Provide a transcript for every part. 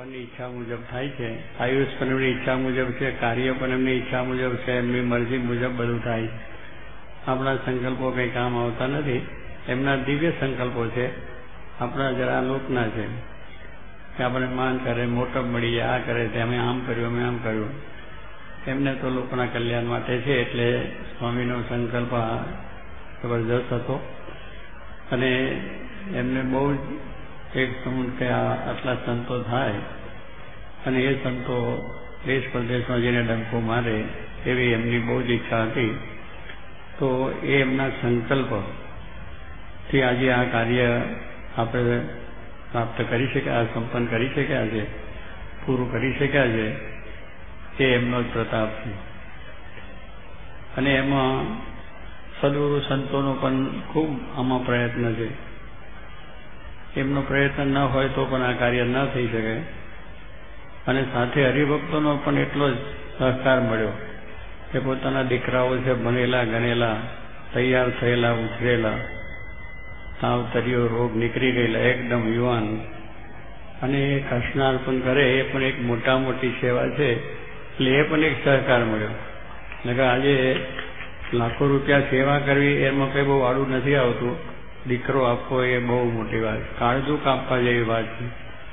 ભગવાનની ઈચ્છા મુજબ થાય છે. આયુષ પણ એમની ઈચ્છા મુજબ છે, કાર્ય પણ એમની ઈચ્છા મુજબ છે, એમની મરજી મુજબ બધું થાય. આપણા સંકલ્પો કંઈ કામ આવતા નથી. એમના દિવ્ય સંકલ્પો છે, આપણા જરા લોકના છે કે આપણે માન કરે, મોટપ મળી જાય, આ કરે, અમે આમ કર્યું, અમે આમ કર્યું. એમને તો લોકોના કલ્યાણ માટે છે. એટલે સ્વામીનો સંકલ્પ જબરજસ્ત હતો અને એમને બહુ જ એક સમૂહ કે આટલા સંતો થાય અને એ સંતો દેશ પ્રદેશમાં જઈને ડંકો મારે એવી એમની બહુ જ ઈચ્છા હતી. તો એ એમના સંકલ્પથી આજે આ કાર્ય આપણે પ્રાપ્ત કરી શક્યા, સંપન્ન કરી શક્યા છે, પૂરું કરી શક્યા છે. એ એમનો જ પ્રતાપ છે. અને એમાં સદગુરુ સંતોનો પણ ખૂબ આમાં પ્રયત્ન છે. એમનો પ્રયત્ન ન હોય તો પણ આ કાર્ય ન થઈ શકે. અને સાથે હરિભક્તોનો પણ એટલો જ સહકાર મળ્યો કે પોતાના દીકરાઓ છે, ભણેલા ગણેલા, તૈયાર થયેલા, ઉછરેલા, તાવ તર્યો, રોગ નીકળી ગયેલા, એકદમ યુવાન, અને એ કૃષ્ણાર્પણ કરે એ પણ એક મોટા મોટી સેવા છે. એટલે એ પણ એક સહકાર મળ્યો. એટલે આજે લાખો રૂપિયા સેવા કરવી એમાં કંઈ બહુ વાળું નથી આવતું. દીકરો આપવો એ બહુ મોટી વાત, કાળજું કાપવા જેવી વાત છે.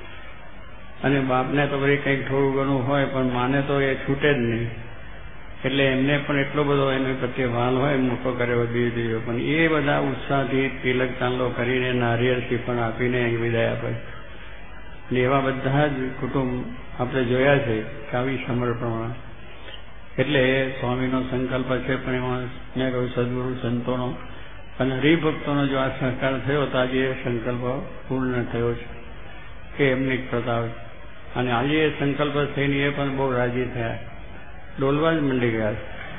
અને બાપને તો વળી કંઈક થોડું ઘણું હોય પણ માને તો એ છૂટે જ નહીં. એટલે એમને પણ એટલો બધો એની પ્રત્યે વાલ હોય, મોટો કર્યો દીધો, પણ એ બધા ઉત્સાહથી તિલક ચાંદલો કરીને, નારિયેળ શ્રીફળ આપીને વિદાય આપે. અને એવા બધા જ કુટુંબ આપણે જોયા છે કે આવી સમર્પણ. એટલે સ્વામીનો સંકલ્પ છે, પણ એમાં મેં કહ્યું સદગુરુ સંતોનો અને હરિભક્તોનો જો આ સહકાર થયો તો આજે એ સંકલ્પ પૂર્ણ થયો છે કે એમની પ્રતાપ. અને આજે એ સંકલ્પ થઈને એ પણ બહુ રાજી થયા, ડોલવા જ મંડી ગયા.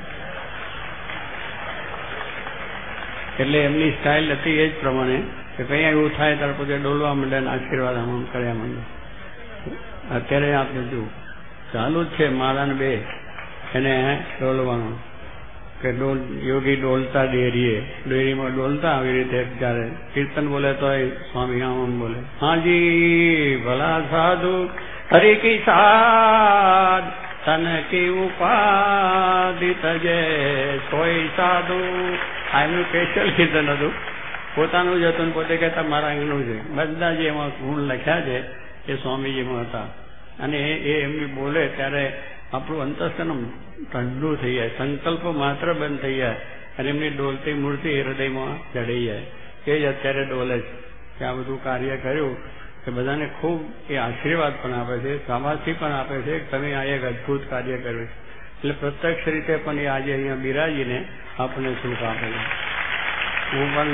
એટલે એમની સ્ટાઇલ હતી એ જ પ્રમાણે કે કંઈ એવું થાય ત્યારે પોતે ડોલવા માંડે અને આશીર્વાદ આમ કર્યા માંડે. અત્યારે આપણે જો ચાલુ જ છે માળાને બે એને ડોલવાનું કે યોગી ડોલતા ડેરીમાં ડોલતા આવી રીતે જ્યારે કીર્તન બોલે તો સ્વામી આમ બોલે, હાજી ભલા સાધુ હરિ કી સાધ તન કી ઉપાધિ તજે સોય સાધુ. આ એમનું સ્પેશિયલ કીર્તન હતું, પોતાનું જ હતું. પોતે કહેતા મારા અંગનું છે. બધા જે એમાં ગુણ લખ્યા છે એ સ્વામીજીમાં હતા. અને એ એમની બોલે ત્યારે આપણું અંતઃકરણ ઠંડુ થઈ જાય, સંકલ્પ માત્ર બંધ થઈ જાય અને એમની ડોલતી મૂર્તિ હૃદયમાં ચડી જાય. એ જ અત્યારે ડોલે છે કે આ બધું કાર્ય કર્યું કે બધાને ખૂબ એ આશીર્વાદ પણ આપે છે, શાબાશી પણ આપે છે કે તમે આ એક અદભુત કાર્ય કર્યું. એટલે પ્રત્યક્ષ રીતે પણ એ આજે અહીંયા બિરાજીને આપણને સુખ આપે છે. હું પણ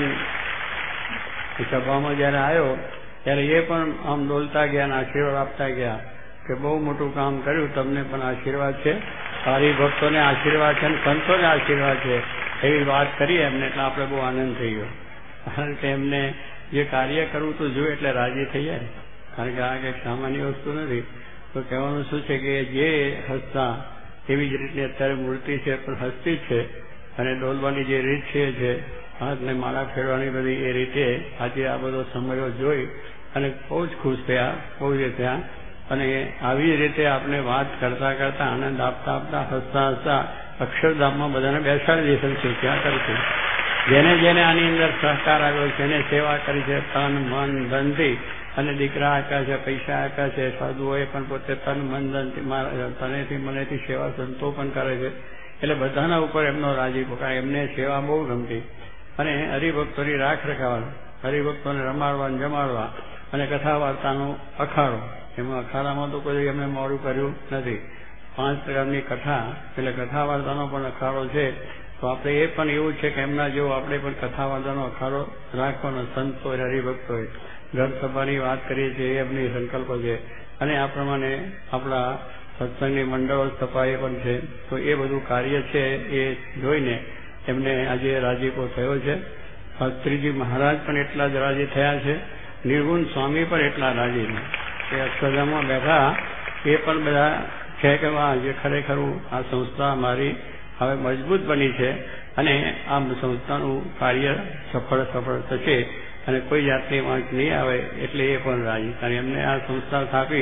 સભામાં જયારે આવ્યો ત્યારે એ પણ આમ ડોલતા ગયા અને આશીર્વાદ આપતા ગયા કે બહુ મોટું કામ કર્યું, તમને પણ આશીર્વાદ છે, હરિભક્તોને આશીર્વાદ છે અને સંતોને આશીર્વાદ છે, એવી વાત કરી એમને. એટલે આપણે બહુ આનંદ થઈ ગયો. કારણ કે એમને જે કાર્ય કરવું તો જોઈએ એટલે રાજી થઈ જાય. કારણ કે આ કંઈક સામાન્ય વસ્તુ નથી. તો કહેવાનું શું છે કે જે હસતા એવી જ રીતની અત્યારે મૂર્તિ છે પણ હસતી જ છે. અને ડોલવાની જે રીત છે હાથને માળા ફેરવાની બધી એ રીતે આજે આ બધો સમયો જોઈ અને બહુ જ ખુશ થયા, બહુ જ થયા. અને આવી રીતે આપણે વાત કરતા કરતા, આનંદ આપતા આપતા, હસતા હસતા અક્ષરધામમાં બધાને બેસાડી દેશે. ક્યાં કરશે? જેને જેને આની અંદર સહકાર આવ્યો છે, એને સેવા કરી છે તન મન ધનથી, અને દીકરા આપ્યા છે, પૈસા આપ્યા છે, સાધુઓએ પણ પોતે તન મન ધનથી તનેથી મનેથી સેવા સંતો પણ કરે છે. એટલે બધાના ઉપર એમનો રાજીપો, કારણ એમને સેવા બહુ ગમતી. અને હરિભક્તોની રાખ રખાવા, હરિભક્તોને રમાડવા જમાડવા અને કથા વાર્તાનો અખાડો. એમાં અખાડામાં તો કોઈ એમને મોડું કર્યું નથી. 5 પ્રકારની કથા, એટલે કથા વાર્તાનો પણ અખાડો છે. તો આપણે એ પણ એવું છે કે એમના જેવો આપણે પણ કથા વાર્તાનો અખાડો રાખવાનો. સંતો હરિભક્તોએ ઘર સભાની વાત કરીએ છીએ, એ એમની સંકલ્પ છે. અને આ પ્રમાણે આપણા સત્સંગની મંડળો સ્થપાઈ પણ છે. તો એ બધું કાર્ય છે એ જોઈને એમને આજે રાજીપો થયો છે. શાસ્ત્રીજી મહારાજ પણ એટલા જ રાજી થયા છે, નિર્ગુણ સ્વામી પણ એટલા રાજી છે. એ અક્ષરધામમાં બેઠા એ પણ બધા છે કે વાહ, જે ખરેખર આ સંસ્થા મારી હવે મજબૂત બની છે અને આ સંસ્થાનું કાર્ય સફળ થશે અને કોઈ જાતની વાંક નહીં આવે. એટલે એ પણ રાજી. કારણ એમને આ સંસ્થા સ્થાપી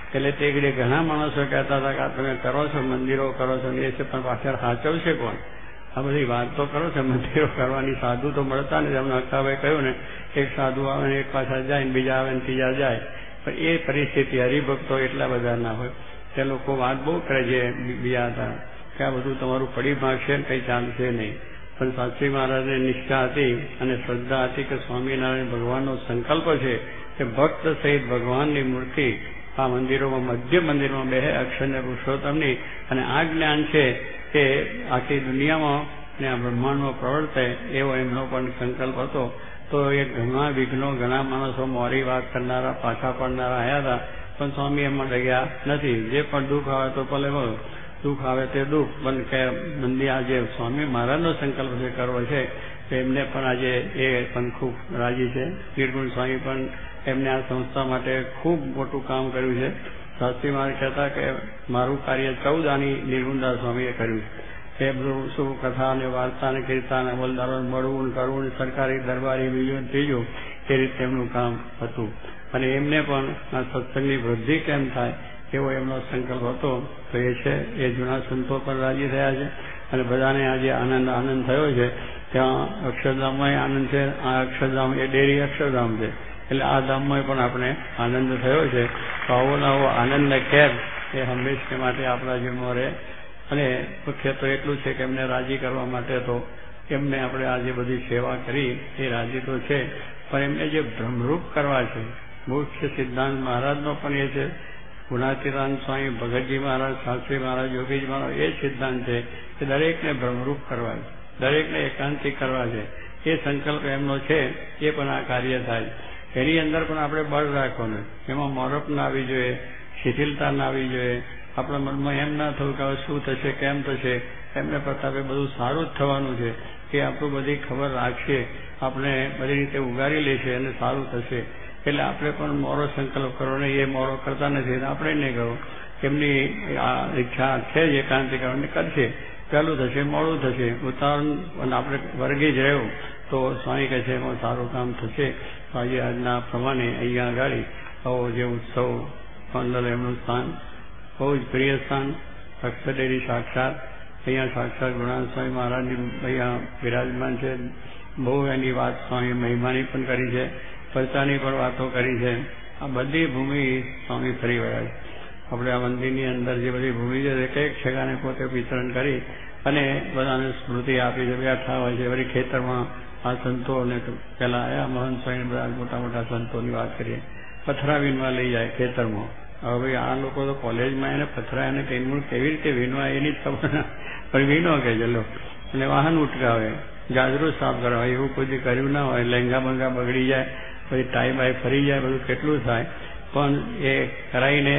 એટલે તે ઘડી ઘણા માણસો કહેતા હતા કે આ તમે કરો છો, મંદિરો કરો છો, એ છે પણ પાછળ સાચવશે કોણ? આ બધી વાત તો કરો છો, મંદિરો કરવાની. સાધુ તો મળતા નથી. અમને અક્કાભાઈ કહ્યું ને, એક સાધુ આવે ને એક પાછા જાય ને બીજા આવે ને ત્રીજા જાય. પણ એ પરિસ્થિતિ હરિભક્તો એટલા બધા ના હોય. તે લોકો વાત બહુ કરે છે બીજા હતા કે આ બધું તમારું પડી ભાગશે ને કંઈ ચાલશે નહીં. પણ શાસ્ત્રી મહારાજને નિષ્ઠા હતી અને શ્રદ્ધા હતી કે સ્વામિનારાયણ ભગવાનનો સંકલ્પ છે કે ભક્ત સહિત ભગવાનની મૂર્તિ આ મંદિરોમાં, મધ્ય મંદિરમાં બેહે અક્ષરને પુરુષોત્તમની. અને આ જ્ઞાન છે કે આખી દુનિયામાં ને આ બ્રહ્માંડમાં પ્રવર્તે એવો એમનો પણ સંકલ્પ હતો. તો એ ઘણા વિઘ્નો, ઘણા માણસો મોરી વાત કરનારા, પાછા પડનારા આવ્યા હતા, પણ સ્વામી એમાં ડગ્યા નથી. જે પણ દુઃખ આવે તો ભલે દુઃખ આવે તે દુઃખ, પણ કે મંદિર આજે સ્વામી મહારાજનો સંકલ્પ જે કરવો છે તો એમને પણ આજે એ પણ ખૂબ રાજી છે. નિર્ગુણ સ્વામી પણ એમને આ સંસ્થા માટે ખૂબ મોટું કામ કર્યું છે. શાસ્ત્રી મહારાજ કહેતા કે મારું કાર્ય 14 આની નિર્ગુણદાસ સ્વામીએ કર્યું. એ બધું શું કથા અને વાર્તા અને કીર્તન અમલદારો મળવું કરવું, સરકારી દરબારી બીજું ત્રીજું, એ રીતે એમનું કામ હતું. અને એમને પણ આ સત્સંગની વૃદ્ધિ કેમ થાય એવો એમનો સંકલ્પ હતો. તો એ છે એ જૂના સંતો પણ રાજી થયા છે અને બધાને આજે આનંદ થયો છે. ત્યાં અક્ષરધામમાં આનંદ છે. આ અક્ષરધામ એ ડેરી અક્ષરધામ છે, એટલે આ ધામમાં પણ આપણે આનંદ થયો છે. તો આવો નવો આનંદને કેમ એ હંમેશને માટે આપણા જીવનમાં રહે. અને મુખ્ય તો એટલું છે કે એમને રાજી કરવા માટે તો એમને આપણે આજે બધી સેવા કરી એ રાજી તો છે, પણ એમને જે ભ્રમરૂપ કરવા છે, મુખ્ય સિદ્ધાંત મહારાજનો પણ એ છે, ગુણાતીતાન સ્વામી, ભગતજી મહારાજ, શાસ્ત્રી મહારાજ, યોગીજી મહારાજ, એ સિદ્ધાંત છે કે દરેકને ભ્રમરૂપ કરવા છે, દરેકને એકાંતિક કરવા છે. એ સંકલ્પ એમનો છે, એ પણ આ કાર્ય થાય. એની અંદર પણ આપણે બળ રાખવાનું. એમાં મોરપ ના આવી જોઈએ, શિથિલતા ના આવી જોઈએ. આપણા મનમાં એમ ના થયું કે હવે શું થશે, કેમ થશે. એમને પ્રતાપે બધું સારું જ થવાનું છે કે આપણું બધી ખબર રાખશે, આપણે બધી રીતે ઉગારી લેશે અને સારું થશે. એટલે આપણે પણ મોરો સંકલ્પ કરો ને એ મોરો કરતા નથી, આપણે નહીં કરો. એમની આ ઈચ્છા છે જ એકાંતિક કરવાની, કરશે. પહેલું થશે, મોડું થશે, ઉતાવળ આપણે વર્ગી જ રહ્યું તો સ્વામી કહે છે એમાં સારું કામ થશે. આજે આજના પ્રમાણે અહીંયા આગળ આવો જે ઉત્સવ મંડળ એમનું સ્થાન બહુ જ પ્રિય સ્થાન. અક્ષરડેરી સાક્ષાત અહીંયા સાક્ષાત ગુણાનંદ સ્વામી મહારાજની અહીંયા બિરાજમાન છે. બહુ એની વાત સ્વામી મહિમાની પણ કરી છે, પરચાની પણ વાતો કરી છે. આ બધી ભૂમિ સ્વામી ફરી વળ્યા છે. આપણે આ મંદિરની અંદર જે બધી ભૂમિ છે એક એક ઠેકાને પોતે વિતરણ કરી અને બધાને સ્મૃતિ આપી છે. બેઠા હોય છે વળી ખેતરમાં. આ સંતો અને પેલા આવ્યા મહંત સ્વામી, બધા મોટા મોટા સંતોની વાત કરીએ, પથરા વીણવા લઈ જાય ખેતરમાં. હવે ભાઈ આ લોકો તો કોલેજમાં એને પથરા એને કેવી રીતે વીણવા એની જ ખબર ના, પણ વીણો કે ચલો. અને વાહન ઉટકાવે, ગાજરું સાફ કરાવે, એવું કોઈ કર્યું ના હોય. લહેંગા બંગા બગડી જાય, પછી ટાઈ બાઈ ફરી જાય, બધું કેટલું થાય. પણ એ કરાવીને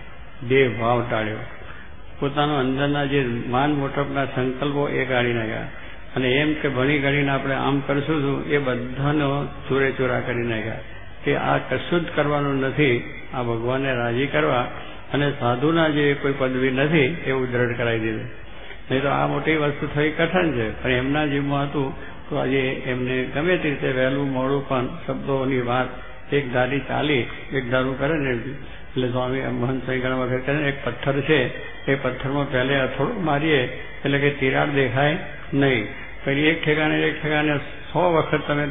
દેહ ભાવ ટાળ્યો. પોતાનો અંદરના જે માન મોટપના સંકલ્પો એ કાઢી નાખ્યા. અને એમ કે ભણી ગણીને આપણે આમ કરશું છું એ બધાનો ચોરા કરી નાખ્યા કે આ કશું જ કરવાનું નથી, આ ભગવાનને રાજી કરવા અને સાધુના જે કોઈ પદવી નથી એવું દ્રઢ કરાવી દીધું. નહીં તો આ મોટી વસ્તુ થઈ કઠણ છે, પણ એમના જીવમાં હતું તો આજે એમને ગમે તે રીતે વહેલું મોડું પણ શબ્દોની વાત એક ધારી ચાલી, એક ધારું કરે ને એટલે સ્વામી મહંત સ્વામી ઘણા વખત કહે ને એક પથ્થર છે એ પથ્થરમાં પહેલે અથોડો મારીએ એટલે કે તિરાડ દેખાય નહીં. પછી એક ઠેકાને 100 વખત તમે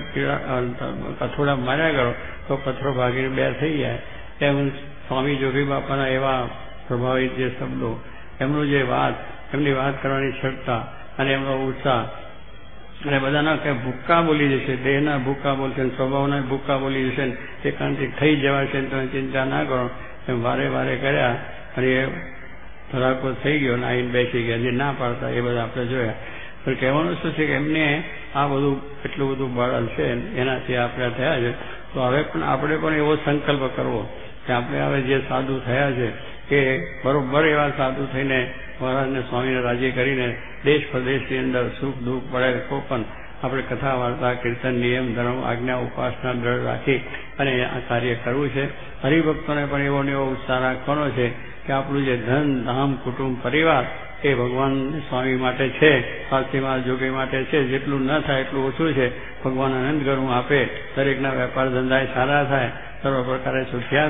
અથોડા માર્યા કરો તો પથ્થરો ભાગીને 2 થઈ જાય. એમ સ્વામી જોગી બાપાના એવા પ્રભાવિત જે શબ્દો, એમનું જે વાત, એમની વાત કરવાની ક્ષમતા અને એમનો ઉત્સાહ, અને બધાના કે ભૂક્કા બોલી જશે, દેહના ભૂક્કા બોલશે, સ્વભાવના ભૂક્કા બોલી જશે, એકાંતિક થઈ જવાશે, તમે ચિંતા ના કરો. એમ વારે વારે કર્યા અને એ ધડાકો થઈ ગયો ને આવીને બેસી ગયા. જે ના પાડતા એ બધા આપણે જોયા. પણ કહેવાનું શું છે કે એમને આ બધું એટલું બધું બળ છે એનાથી આપણે થયા છે. તો હવે પણ આપણે પણ એવો સંકલ્પ કરવો કે આપણે હવે જે સાધુ થયા છે કે બરોબર એવા સાધુ થઈને મહારાજને સ્વામીને રાજી કરીને દેશ પ્રદેશની અંદર સુખ દુઃખ પડે તો પણ આપણે કથા વાર્તા કીર્તન નિયમ ધર્મ આજ્ઞા ઉપાસના દ્રઢ રાખી અને આ કાર્ય કરવું છે. હરિભક્તોને પણ એવો ને એવો ઉત્સાહ રાખવાનો છે કે આપણું જે ધન ધામ કુટુંબ પરિવાર એ ભગવાન સ્વામી માટે છે, શાસ્ત્રીમાં જોગી માટે છે. જેટલું ન થાય એટલું ઓછું છે. ભગવાન આનંદ ઘણું આપે, દરેકના વેપાર ધંધા સારા થાય, સર્વ પ્રકારે સુખ્યા થાય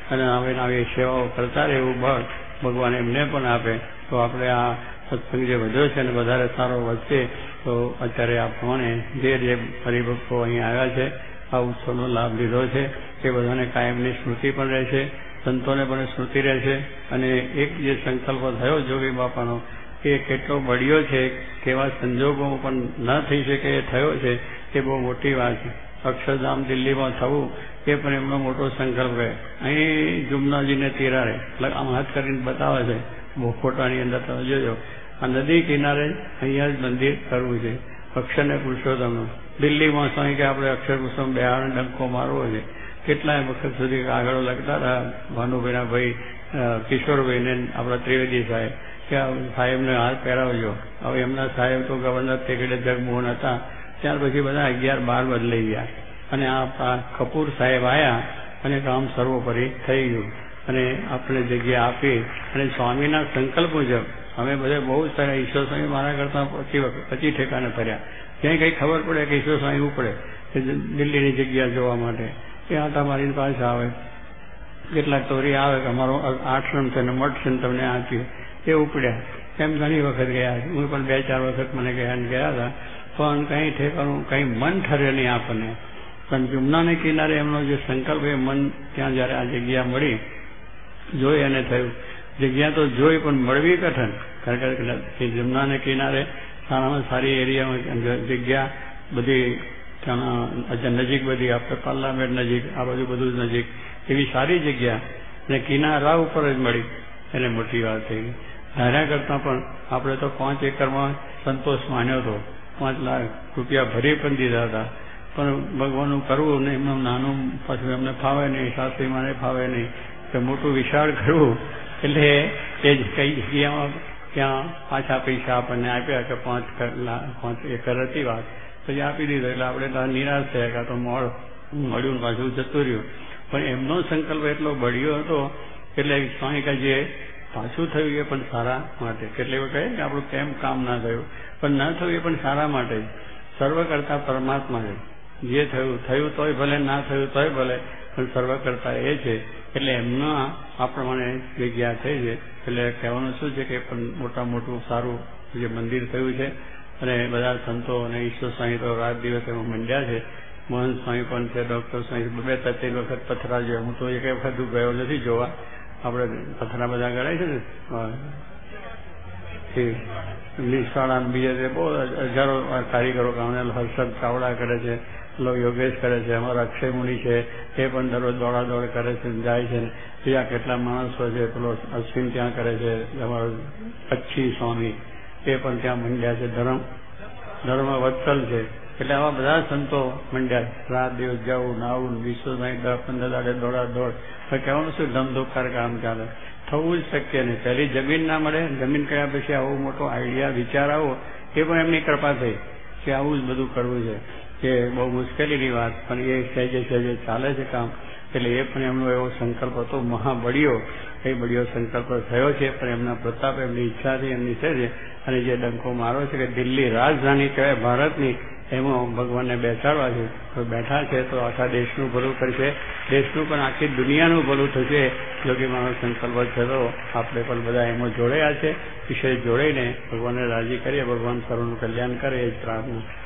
અને આવી સેવાઓ કરતા રહે એવું બળ ભગવાન એમને પણ આપે. તો આપણે આ સત્સંગ જે વધ્યો છે અને વધારે સારો વધશે તો અત્યારે આ પ્રમાણે જે હરિભક્તો અહીં આવ્યા છે આ ઉત્સવનો લાભ લીધો છે એ બધાને કાયમની સ્મૃતિ પણ રહેશે, સંતોને પણ સ્મૃતિ રહેશે. અને એક જે સંકલ્પ થયો જોગી બાપાનો એ કેટલો બળ્યો છે, કેવા સંજોગો પણ ન થઈ શકે એ થયો છે, એ બહુ મોટી વાત છે. અક્ષરધામ દિલ્હીમાં થવું એ પણ એમનો મોટો સંકલ્પ રહે. અહીં જુમનાજીને તિરારે આમ હાથ કરીને બતાવે છે ફોટાની અંદર, તમે જોજો આ નદી કિનારે અહીંયા જ મંદિર કરવું છે અક્ષર ને પુરુષોત્તમનું. દિલ્હીમાં સ્વામી કે આપણે અક્ષર પુરુષોત્તમ બેહાડ ડંકો મારવો છે. કેટલાય વખત સુધી આગળ લખતા હતા ભાનુભાઈના ભાઈ કિશોરભાઈને આપણા ત્રિવેદી સાહેબ કે સાહેબને હાથ પહેરાવજો. હવે એમના સાહેબ તો ગવર્નર તેગડે જગમોહન હતા, ત્યાર પછી બધા 11-12 બદલાઈ ગયા અને આ કપૂર સાહેબ આવ્યા અને કામ સર્વોપરી થઈ ગયું અને આપણે જગ્યા આપી. અને સ્વામીના સંકલ્પ મુજબ અમે બધે બહુ સારા ઈશ્વર સ્વામી મારા કરતા 25 ઠેકાને ફર્યા. ક્યાંય કંઈ ખબર પડે કે ઈશ્વર સ્વામી ઉપડે દિલ્હીની જગ્યા જોવા માટે એ આટા મારીને પાછા આવે. કેટલાક તોરી આવે કે અમારો આશ્રમ છે ને મઠ છે ને તમને આપીએ એ ઉપડ્યા. એમ ઘણી વખત ગયા, હું પણ 2-4 વખત મને ગયા હતા, પણ કંઈ ઠેકાણું કંઈ મન ઠરે નહીં આપણને. પણ જુમનાને કિનારે એમનો જે સંકલ્પ એ મન ત્યાં જયારે આ જગ્યા મળી જોઈ અને થયું. જગ્યા તો જોઈ પણ મળવી કઠણ, કારણ કે જમનાને કિનારે સારામાં સારી એરિયામાં જગ્યા બધી ત્યાં નજીક, બધી આપણે પાર્લામેન્ટ નજીક, આ બધું નજીક, એવી સારી જગ્યા અને કિનારા ઉપર જ મળી એને મોટી વાત થઈ. ધાર્યા કરતાં પણ આપણે તો 5 એકરમાં સંતોષ માન્યો હતો, 5 લાખ રૂપિયા ભરી પણ દીધા હતા, પણ ભગવાનનું કરવું ને એમનું નાનું પાછું એમને ફાવે નહીં, સાસરીમાં ફાવે નહીં, તો મોટું વિશાળ કરવું એટલે એ જ કઈ જગ્યામાં ત્યાં પાછા પૈસા આપણને આપ્યા કે 5 એકર હતી વાત, પછી આપી દીધો. એટલે આપણે ત્યાં નિરાશ થયા કે તો મળ્યું પાછું જતું રહ્યું. પણ એમનો સંકલ્પ એટલો બળ્યો હતો એટલે સ્વામી જે પાછું થયું એ પણ સારા માટે. કેટલી વખત કહે કે આપણું કેમ કામ ના થયું, પણ ના થયું એ પણ સારા માટે. સર્વ કરતા પરમાત્મા છે, જે થયું તોય ભલે, ના થયું તોય ભલે, પણ સર્વ કરતા એ છે. એટલે એમના આ પ્રમાણે જગ્યા થઈ છે. એટલે કહેવાનું શું છે કે પણ મોટું સારું જે મંદિર થયું છે અને બધા સંતો અને ઈશ્વર સ્વામી તો રાત દિવસ એમાં મંડ્યા છે. મોહન સ્વામી પણ છે, ડોક્ટર સ્વામી 2-3 વખત પથરા જોયા. હું તો એક વખત ગયો નથી જોવા. આપણે પથરા બધા ગણાય છે ને નિશાળા બીજા બહુ હજારો કારીગરો કામ, હર્ષદ ચાવડા કરે છે, યોગેશ કરે છે, અમારા અક્ષય મુનિ છે એ પણ દરરોજ દોડાદોડ કરે છે, જાય છે. બીજા કેટલા માણસો છે, પેલો અશ્વિન ત્યાં કરે છે, અમારો કચ્છી સ્વામી એ પણ ત્યાં મંડ્યા છે, ધર્મ વત્સલ છે. એટલે આવા બધા સંતો મંડ્યા. રાત દિવસ જવું, નાવું, વિશ્વમાં 10-15 દાડે દોડાદોડ. કહેવાનું શું ધમધોકાર કામ ચાલે, થવું જ શક્ય નહીં. પહેલી જમીન ના મળે, જમીન કર્યા પછી આવો મોટો આઈડિયા વિચાર આવો, એ પણ એમની કૃપા થઈ કે આવું જ બધું કરવું છે. કે બહુ મુશ્કેલીની વાત, પણ એ સહેજે ચાલે છે કામ. એટલે એ પણ એમનો એવો સંકલ્પ હતો મહાબળિયો, એ બળિયો સંકલ્પ થયો છે. પણ એમના પ્રતાપ, એમની ઈચ્છાથી એમની છે. અને જે ડંકો મારો છે કે દિલ્હી રાજધાની કહેવાય ભારતની, એમાં ભગવાનને બેસાડવા છે. તો બેઠા છે તો આખા દેશનું ભલું કરશે, દેશનું પણ આખી દુનિયાનું ભલું થશે. યોગી મારો સંકલ્પ થયો. આપણે પણ બધા એમાં જોડાયા છે. વિષય જોડાઈને ભગવાનને રાજી કરીએ, ભગવાન સર્વનું કલ્યાણ કરે એ જ પ્રાર્થના.